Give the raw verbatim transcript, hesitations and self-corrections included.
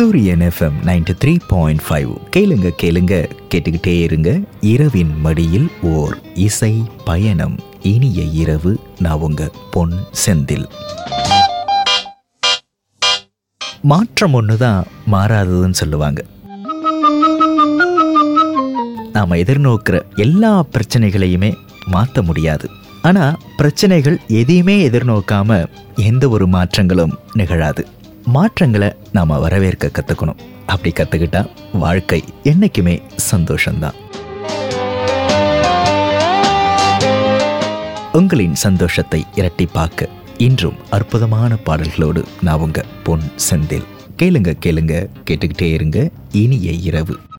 சூரியன் FM ninety three point five கேளுங்க கேளுங்க கேட்டுக்கிட்டே இருங்க. இரவின் மடியில் ஓர் இசை பயணம். இனிய இரவு. நான் உங்க பொன் செந்தில். மாற்றம் ஒண்ணுதான் மாறாததுன்னு சொல்லுவாங்க. நாம எதிர்நோக்கிற எல்லா பிரச்சனைகளையுமே மாற்ற முடியாது. ஆனா பிரச்சனைகள் எதையுமே எதிர்நோக்காம எந்த ஒரு மாற்றங்களும் நிகழாது. மாற்றங்களை நாம வரவேற்க கத்துக்கணும். அப்படி கத்துக்கிட்டா வாழ்க்கை என்னைக்குமே சந்தோஷம்தான். உங்களின் சந்தோஷத்தை இரட்டிப்பாக்க இன்றும் அற்புதமான பாடல்களோடு நான் உங்க பொன் செந்தில். கேளுங்க கேளுங்க கேட்டுக்கிட்டே இருங்க. இனிய இரவு.